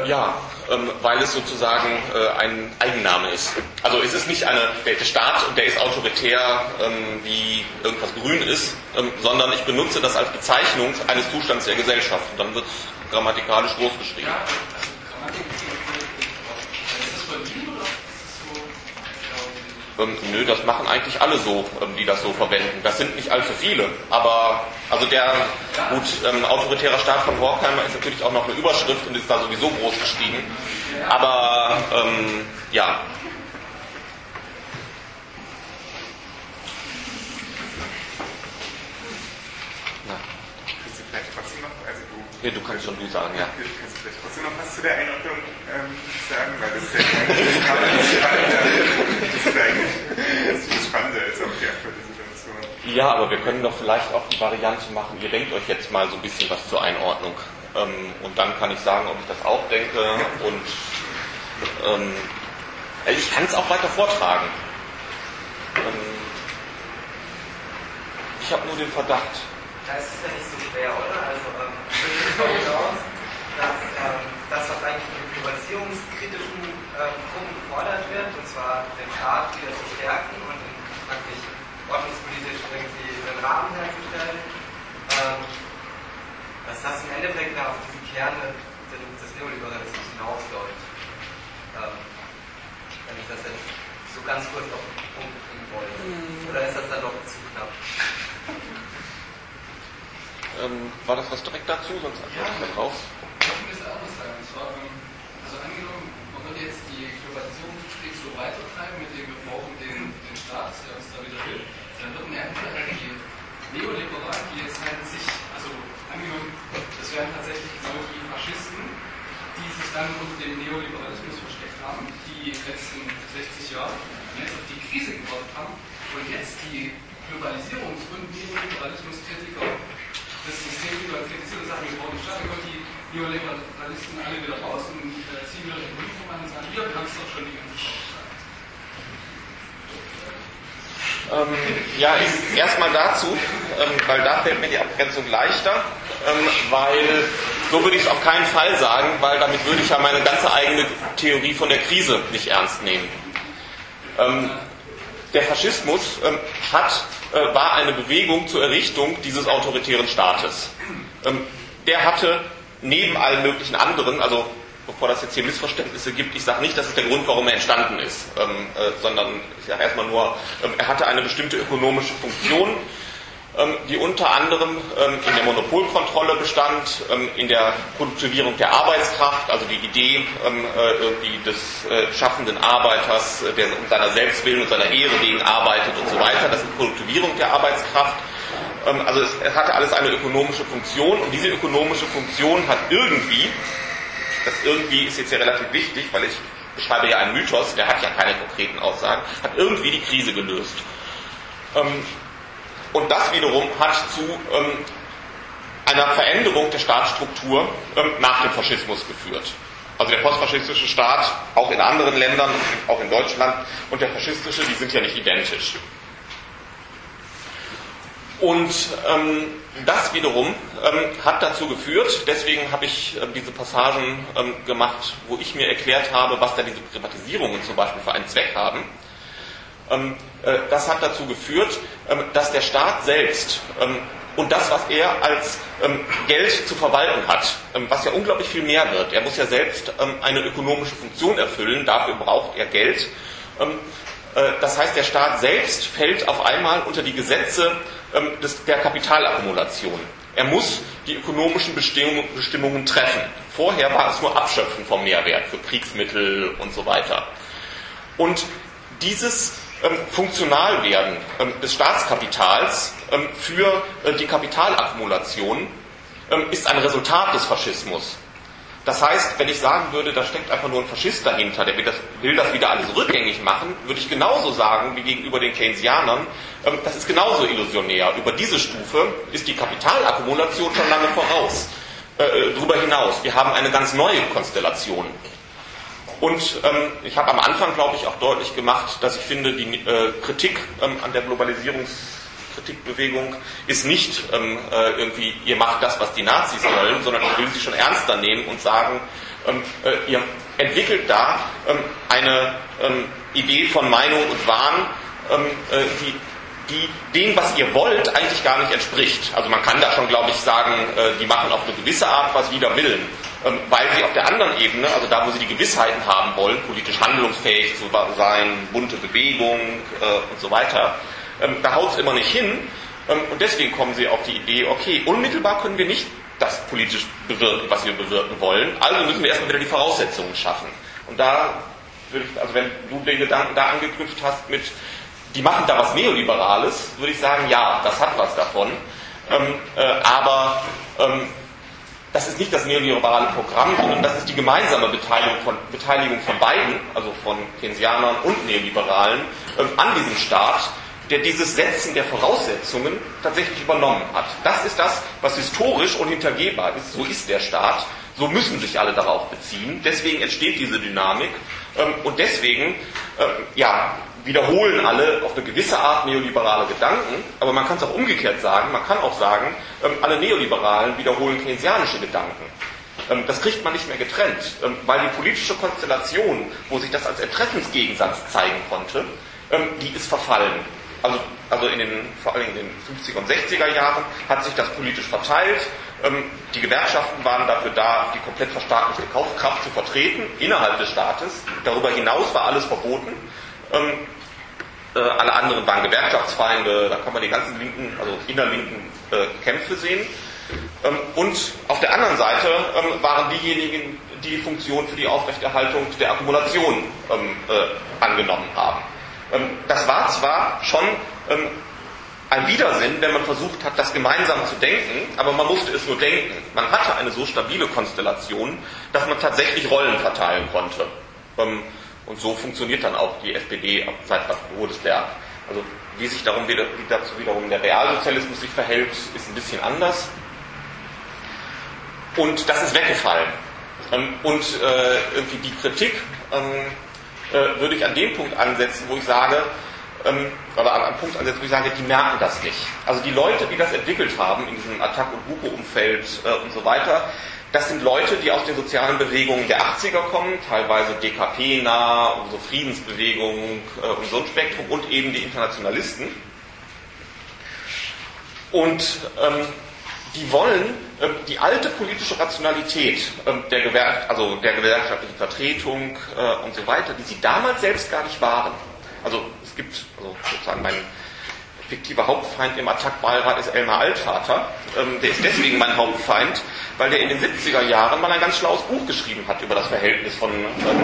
Weil es sozusagen ein Eigenname ist. Also es ist nicht der Staat, der ist autoritär, wie irgendwas grün ist, sondern ich benutze das als Bezeichnung eines Zustands der Gesellschaft. Und dann wird es grammatikalisch groß geschrieben. Ja, also Grammatik ist das von Ihnen oder ist das so? Nö, das machen eigentlich alle so, die das so verwenden. Das sind nicht allzu viele, aber also autoritärer Staat von Horkheimer ist natürlich auch noch eine Überschrift und ist da sowieso groß geschrieben. Aber ja. Kannst du vielleicht trotzdem noch, Ja, du kannst schon du sagen, ja. Kannst du vielleicht trotzdem noch was zu der Einordnung sagen? Weil das ist ja das Spannende ist auch die aktuelle Situation. Ja, aber wir können doch vielleicht auch die Variante machen, ihr denkt euch jetzt mal so ein bisschen was zur Einordnung. Und dann kann ich sagen, ob ich das auch denke. Und ich kann es auch weiter vortragen. Ich habe nur den Verdacht. Das ist ja nicht so schwer, oder? Also ich gehe davon aus, dass das, was eigentlich von den globalisierungskritischen Gruppen gefordert wird, und zwar den Staat wieder zu stärken und praktisch ordnungspolitisch irgendwie einen Rahmen herzustellen, dass das im Endeffekt auf diesen Kern des Neoliberalismus hinausläuft. Wenn ich das jetzt so ganz kurz auf den Punkt bringen wollte. Oder ist das dann noch zu knapp? War das was direkt dazu? Sonst antworte ich da drauf. Ich will ein bisschen anders sagen. Und zwar, also angenommen, man würde jetzt die Globalisierungspolitik so weitertreiben, mit dem wir brauchen den Staat, der uns da wieder will, dann würden ja entweder die Neoliberalen, die jetzt halt sich, also angenommen, das wären tatsächlich genau die Faschisten, die sich dann unter dem Neoliberalismus versteckt haben, die letzten 60 Jahre jetzt auf die Krise gewartet haben und jetzt die Globalisierungs- und Neoliberalismuskritiker das System wieder kritisieren und sagen, wir brauchen den Staat, dann kommen die Neoliberalisten alle wieder raus und ziehen wieder den Mund voran und sagen, wir haben es doch schon die ganze Zeit gesagt. Erstmal dazu, weil da fällt mir die Abgrenzung leichter, weil so würde ich es auf keinen Fall sagen, weil damit würde ich ja meine ganze eigene Theorie von der Krise nicht ernst nehmen. Der Faschismus war eine Bewegung zur Errichtung dieses autoritären Staates. Der hatte neben allen möglichen anderen, also bevor das jetzt hier Missverständnisse gibt, ich sage nicht, das ist der Grund, warum er entstanden ist, sondern ich sage erstmal nur, er hatte eine bestimmte ökonomische Funktion, die unter anderem in der Monopolkontrolle bestand, in der Produktivierung der Arbeitskraft, also die Idee des schaffenden Arbeiters, der um seiner Selbstwillen und seiner Ehre wegen arbeitet und so weiter, das ist die Produktivierung der Arbeitskraft. Also es hatte alles eine ökonomische Funktion und diese ökonomische Funktion hat irgendwie, das irgendwie ist jetzt ja relativ wichtig, weil ich beschreibe ja einen Mythos, der hat ja keine konkreten Aussagen, hat irgendwie die Krise gelöst. Und das wiederum hat zu einer Veränderung der Staatsstruktur nach dem Faschismus geführt. Also der postfaschistische Staat, auch in anderen Ländern, auch in Deutschland, und der faschistische, die sind ja nicht identisch. Und das wiederum hat dazu geführt, deswegen habe ich diese Passagen gemacht, wo ich mir erklärt habe, was da diese Privatisierungen zum Beispiel für einen Zweck haben. Das hat dazu geführt, dass der Staat selbst und das, was er als Geld zu verwalten hat, was ja unglaublich viel mehr wird, er muss ja selbst eine ökonomische Funktion erfüllen, dafür braucht er Geld. Das heißt, der Staat selbst fällt auf einmal unter die Gesetze der Kapitalakkumulation. Er muss die ökonomischen Bestimmungen treffen. Vorher war es nur Abschöpfen vom Mehrwert für Kriegsmittel und so weiter. Und dieses Funktionalwerden des Staatskapitals für die Kapitalakkumulation ist ein Resultat des Faschismus. Das heißt, wenn ich sagen würde, da steckt einfach nur ein Faschist dahinter, der will das wieder alles rückgängig machen, würde ich genauso sagen wie gegenüber den Keynesianern, das ist genauso illusionär. Über diese Stufe ist die Kapitalakkumulation schon lange voraus. Darüber hinaus, wir haben eine ganz neue Konstellation. Und ich habe am Anfang, glaube ich, auch deutlich gemacht, dass ich finde, die Kritik an der Globalisierungskritikbewegung ist nicht irgendwie, ihr macht das, was die Nazis wollen, sondern ich will sie schon ernster nehmen und sagen, ihr entwickelt da eine Idee von Meinung und Wahn, die dem, was ihr wollt, eigentlich gar nicht entspricht. Also man kann da schon, glaube ich, sagen, die machen auf eine gewisse Art was wider Willen, weil sie auf der anderen Ebene, also da, wo sie die Gewissheiten haben wollen, politisch handlungsfähig zu sein, bunte Bewegung und so weiter, da haut es immer nicht hin. Und deswegen kommen sie auf die Idee, okay, unmittelbar können wir nicht das politisch bewirken, was wir bewirken wollen, also müssen wir erstmal wieder die Voraussetzungen schaffen. Und da würde ich, also wenn du den Gedanken da angeknüpft hast mit, die machen da was Neoliberales, würde ich sagen, ja, das hat was davon. Aber das ist nicht das neoliberale Programm, sondern das ist die gemeinsame Beteiligung von beiden, also von Keynesianern und Neoliberalen, an diesem Staat, der dieses Setzen der Voraussetzungen tatsächlich übernommen hat. Das ist das, was historisch unhintergehbar ist. So ist der Staat. So müssen sich alle darauf beziehen. Deswegen entsteht diese Dynamik. Und deswegen, wiederholen alle auf eine gewisse Art neoliberale Gedanken. Aber man kann es auch umgekehrt sagen. Man kann auch sagen, alle Neoliberalen wiederholen keynesianische Gedanken. Das kriegt man nicht mehr getrennt, weil die politische Konstellation, wo sich das als Interessensgegensatz zeigen konnte, die ist verfallen. Also vor allem in den 50er und 60er Jahren hat sich das politisch verteilt. Die Gewerkschaften waren dafür da, die komplett verstaatlichte Kaufkraft zu vertreten innerhalb des Staates. Darüber hinaus war alles verboten. Alle anderen waren Gewerkschaftsfeinde, da kann man die ganzen linken, also innerlinken Kämpfe sehen. Und auf der anderen Seite waren diejenigen, die die Funktion für die Aufrechterhaltung der Akkumulation angenommen haben. Das war zwar schon ein Widersinn, wenn man versucht hat, das gemeinsam zu denken, aber man musste es nur denken. Man hatte eine so stabile Konstellation, dass man tatsächlich Rollen verteilen konnte. Und so funktioniert dann auch die SPD seit Todesberg. Also wie dazu wiederum der Realsozialismus sich verhält, ist ein bisschen anders. Und das ist weggefallen. Und irgendwie die Kritik würde ich an dem Punkt ansetzen, wo ich sage, die merken das nicht. Also die Leute, die das entwickelt haben in diesem Attac- und Buko-Umfeld und so weiter, das sind Leute, die aus den sozialen Bewegungen der 80er kommen, teilweise DKP-nah, so Friedensbewegung und so ein Spektrum und eben die Internationalisten. Und die wollen die alte politische Rationalität der gewerkschaftlichen Vertretung und so weiter, die sie damals selbst gar nicht waren. Also es gibt sozusagen mein fiktiver Hauptfeind im Attac-Beirat ist Elmar Altvater. Der ist deswegen mein Hauptfeind, weil der in den 70er Jahren mal ein ganz schlaues Buch geschrieben hat über das Verhältnis von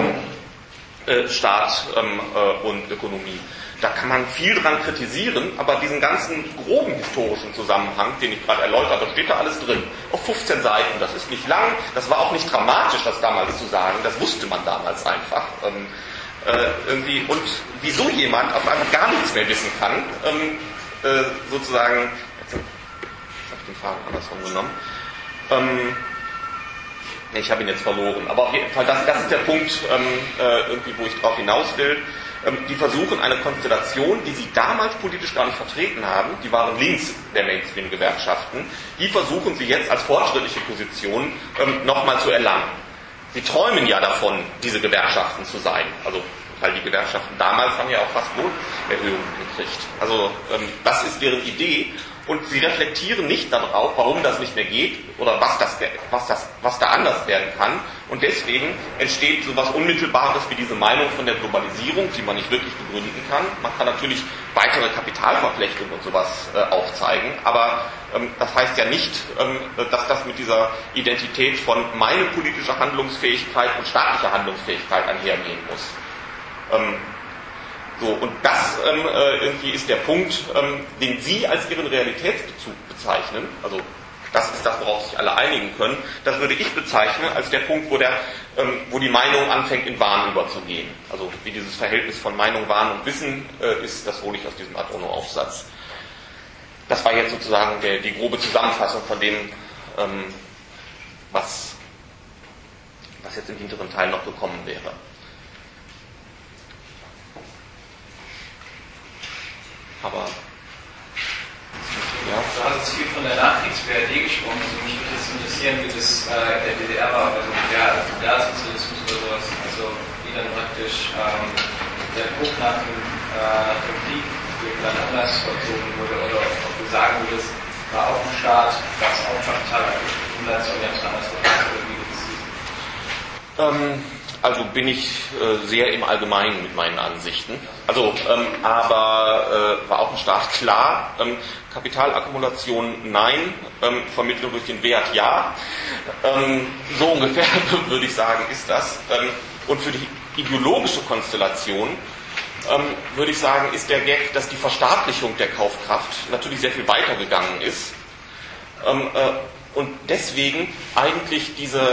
Staat und Ökonomie. Da kann man viel dran kritisieren, aber diesen ganzen groben historischen Zusammenhang, den ich gerade erläutert habe, steht da alles drin. Auf 15 Seiten, das ist nicht lang, das war auch nicht dramatisch, das damals zu sagen, das wusste man damals einfach. Und wieso jemand auf einmal gar nichts mehr wissen kann, sozusagen, jetzt habe ich den Faden andersrum genommen, ich habe ihn jetzt verloren, aber auf jeden Fall, das ist der Punkt, wo ich drauf hinaus will. Die versuchen eine Konstellation, die sie damals politisch gar nicht vertreten haben, die waren links der Mainstream-Gewerkschaften, die versuchen sie jetzt als fortschrittliche Position nochmal zu erlangen. Sie träumen ja davon, diese Gewerkschaften zu sein. Also, weil die Gewerkschaften damals haben ja auch fast Lohnerhöhungen gekriegt. Also, das ist deren Idee. Und sie reflektieren nicht darauf, warum das nicht mehr geht oder was da anders werden kann. Und deswegen entsteht so etwas Unmittelbares wie diese Meinung von der Globalisierung, die man nicht wirklich begründen kann. Man kann natürlich weitere Kapitalverflechtungen und sowas aufzeigen, aber das heißt ja nicht, dass das mit dieser Identität von meine politische Handlungsfähigkeit und staatlicher Handlungsfähigkeit einhergehen muss. Und das irgendwie ist der Punkt, den Sie als Ihren Realitätsbezug bezeichnen. Also das ist das, worauf sich alle einigen können. Das würde ich bezeichnen als der Punkt, wo die Meinung anfängt, in Wahn überzugehen. Also wie dieses Verhältnis von Meinung, Wahn und Wissen ist, das hole ich aus diesem Adorno-Aufsatz. Das war jetzt sozusagen die grobe Zusammenfassung von dem, was jetzt im hinteren Teil noch gekommen wäre. Aber ja. jetzt viel von der Nachkriegs-BRD gesprochen. Also mich würde das interessieren, wie das in der DDR war, also der Sozialismus oder sowas. Also wie dann praktisch der Druck nach dem Krieg dann anders vollzogen wurde, oder ob du sagen würdest, war auch ein Staat, gab es auch Kapitalakkumulation anders oder wie du das siehst? Also bin ich sehr im Allgemeinen mit meinen Ansichten. Also, aber war auch ein Staat klar. Kapitalakkumulation nein, Vermittlung durch den Wert ja. So ungefähr würde ich sagen, ist das. Und für die ideologische Konstellation würde ich sagen, ist der Gag, dass die Verstaatlichung der Kaufkraft natürlich sehr viel weiter gegangen ist. Und deswegen eigentlich diese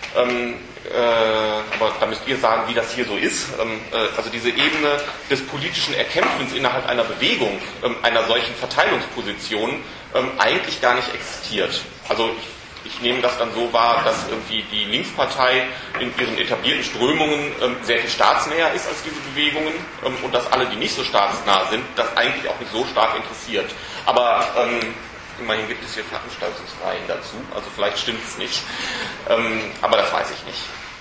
aber da müsst ihr sagen, wie das hier so ist. Also diese Ebene des politischen Erkämpfens innerhalb einer Bewegung, einer solchen Verteilungsposition, eigentlich gar nicht existiert. Also ich nehme das dann so wahr, dass irgendwie die Linkspartei in ihren etablierten Strömungen sehr viel staatsnäher ist als diese Bewegungen und dass alle, die nicht so staatsnah sind, das eigentlich auch nicht so stark interessiert. Aber immerhin gibt es hier Veranstaltungsreihen dazu, also vielleicht stimmt es nicht, aber das weiß ich nicht.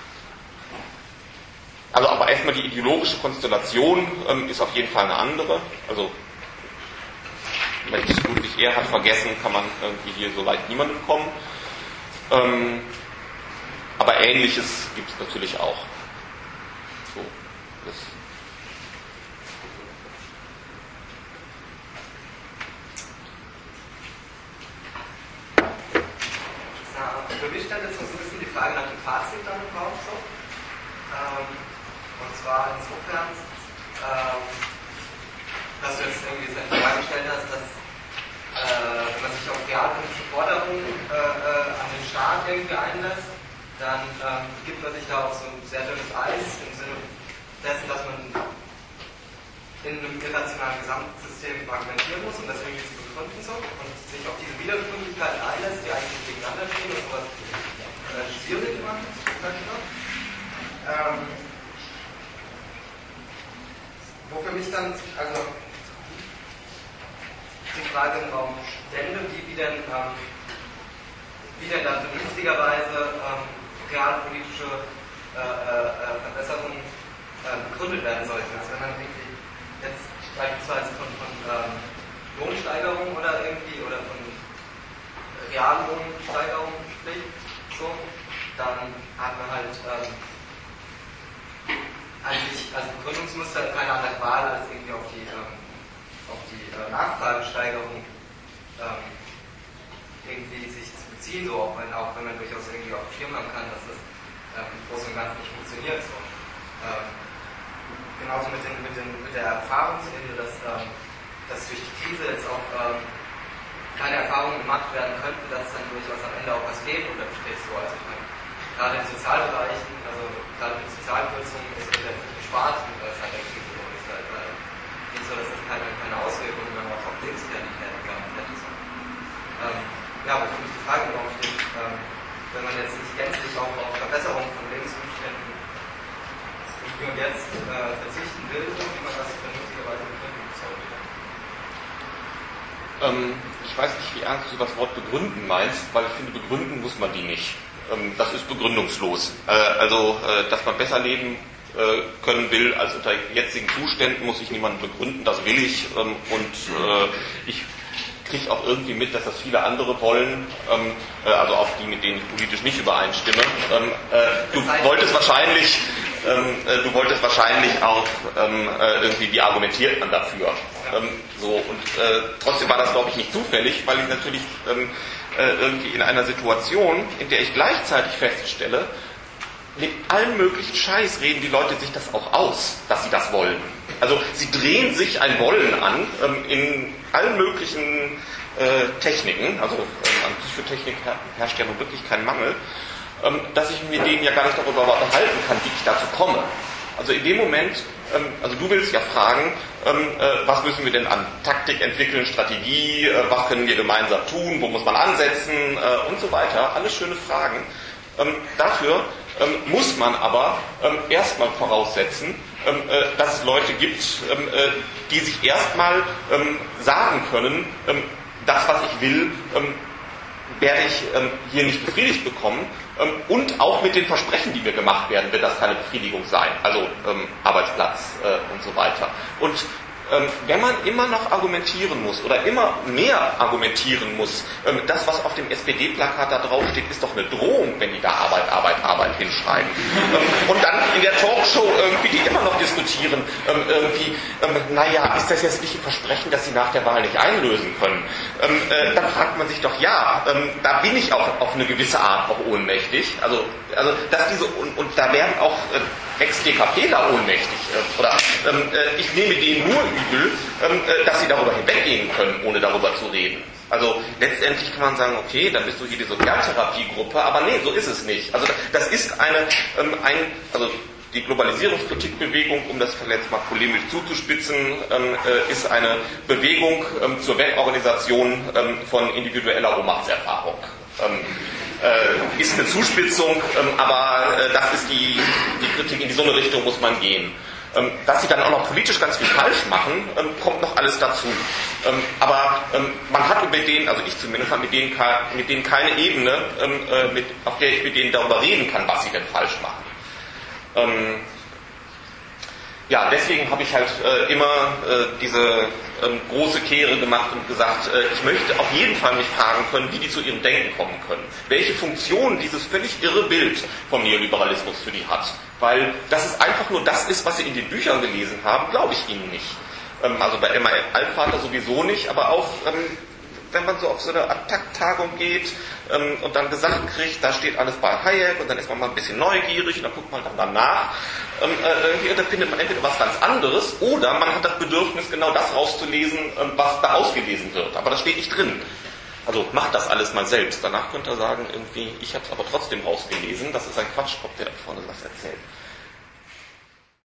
Also aber erstmal die ideologische Konstellation ist auf jeden Fall eine andere. Also wenn ich Ludwig Erhard vergessen, kann man irgendwie hier so leicht niemandem kommen. Aber Ähnliches gibt es natürlich auch. So, das für mich stellt jetzt so ein bisschen die Frage nach dem Fazit dann im Raum so. Und zwar insofern, dass du jetzt irgendwie die Frage gestellt hast, dass wenn man sich auf realpolitische Forderungen an den Staat irgendwie einlässt, dann gibt man sich da auf so ein sehr dünnes Eis im Sinne dessen, dass man in einem irrationalen Gesamtsystem argumentieren muss und das irgendwie zu begründen so und sich auf diese Widersprüchlichkeiten einlässt, die eigentlich gegeneinander stehen und sowas schwierig machen könnte. Wo für mich dann, also die Frage im Raum stände, wie denn dann vernünftigerweise realpolitische Verbesserungen begründet werden sollten. Also wenn man irgendwie jetzt beispielsweise von Lohnsteigerung oder irgendwie oder von Reallohnsteigerung spricht, so, dann hat man halt eigentlich als Begründungsmuster keine andere Wahl, als irgendwie auf die Nachfragesteigerung irgendwie sich zu beziehen, so auch wenn man durchaus irgendwie auf dem Schirm haben kann, dass das im Großen und Ganzen nicht funktioniert. So. Genauso mit der Erfahrungsebene, dass durch die Krise jetzt auch keine Erfahrungen gemacht werden könnten, dass dann durchaus am Ende auch was fehlt oder besteht so. Also ich meine, gerade in Sozialbereichen, also gerade mit Sozialkürzungen ist wieder gespart und das hat der Krise und ist halt nicht so, dass es keine Auswirkungen mehr auf Lebenskernigkeit gehabt hätte. So. Ja, aber für mich die Frage noch steht, wenn man jetzt nicht gänzlich auf Verbesserung von Lebensumständen und jetzt verzichten will, wie man das vernünftigerweise begründen sollte. Ich weiß nicht, wie ernst du das Wort begründen meinst, weil ich finde, begründen muss man die nicht. Das ist begründungslos. Dass man besser leben können will als unter jetzigen Zuständen, muss ich niemandem begründen, das will ich. Ich kriege auch irgendwie mit, dass das viele andere wollen, also auch die, mit denen ich politisch nicht übereinstimme. Du wolltest wahrscheinlich auch irgendwie, wie argumentiert man dafür? Trotzdem war das, glaube ich, nicht zufällig, weil ich natürlich irgendwie in einer Situation, in der ich gleichzeitig feststelle, mit allem möglichen Scheiß reden die Leute sich das auch aus, dass sie das wollen. Also sie drehen sich ein Wollen an in allen möglichen Techniken, also an Psychotechnik herrscht ja nun wirklich kein Mangel, dass ich mit denen ja gar nicht darüber unterhalten kann, wie ich dazu komme. Also in dem Moment, also du willst ja fragen, was müssen wir denn an Taktik entwickeln, Strategie, was können wir gemeinsam tun, wo muss man ansetzen und so weiter, alles schöne Fragen. Dafür muss man aber erstmal voraussetzen, dass es Leute gibt, die sich erstmal sagen können, das, was ich will, werde ich hier nicht befriedigt bekommen. Und auch mit den Versprechen, die mir gemacht werden, wird das keine Befriedigung sein. Also Arbeitsplatz und so weiter. Und wenn man immer noch argumentieren muss oder immer mehr argumentieren muss, das, was auf dem SPD-Plakat da draufsteht, ist doch eine Drohung, wenn die da Arbeit hinschreiben. Und dann in der Talkshow irgendwie, die immer noch diskutieren, naja, ist das jetzt nicht ein Versprechen, das sie nach der Wahl nicht einlösen können? Dann fragt man sich doch, ja, da bin ich auch auf eine gewisse Art auch ohnmächtig. Also dass diese, und da werden auch Ex-DKPler ohnmächtig. Oder ich nehme denen nur übel, dass sie darüber hinweggehen können, ohne darüber zu reden. Also letztendlich kann man sagen, okay, dann bist du hier die Sozialtherapiegruppe, aber nee, so ist es nicht. Also das ist also die Globalisierungskritikbewegung, um das jetzt mal polemisch zuzuspitzen, ist eine Bewegung zur Weltorganisation von individueller Ohnmachtserfahrung. Ist eine Zuspitzung, aber das ist die Kritik, in so eine Richtung muss man gehen. Dass sie dann auch noch politisch ganz viel falsch machen, kommt noch alles dazu. Aber man hat mit denen, also ich zumindest, habe mit denen keine Ebene, auf der ich mit denen darüber reden kann, was sie denn falsch machen. Ja, deswegen habe ich halt immer diese große Kehre gemacht und gesagt, ich möchte auf jeden Fall mich fragen können, wie die zu ihrem Denken kommen können. Welche Funktion dieses völlig irre Bild vom Neoliberalismus für die hat. Weil das ist einfach nur das ist, was sie in den Büchern gelesen haben, glaube ich ihnen nicht. Also bei Emma Altvater sowieso nicht, aber auch wenn man so auf so eine Attac-Tagung geht und dann gesagt kriegt, da steht alles bei Hayek und dann ist man mal ein bisschen neugierig und dann guckt man dann danach. Da findet man entweder was ganz anderes oder man hat das Bedürfnis, genau das rauszulesen, was da ausgelesen wird. Aber das steht nicht drin. Also macht das alles mal selbst. Danach könnt ihr sagen, irgendwie, ich habe es aber trotzdem rausgelesen. Das ist ein Quatschkopf, der da vorne was erzählt.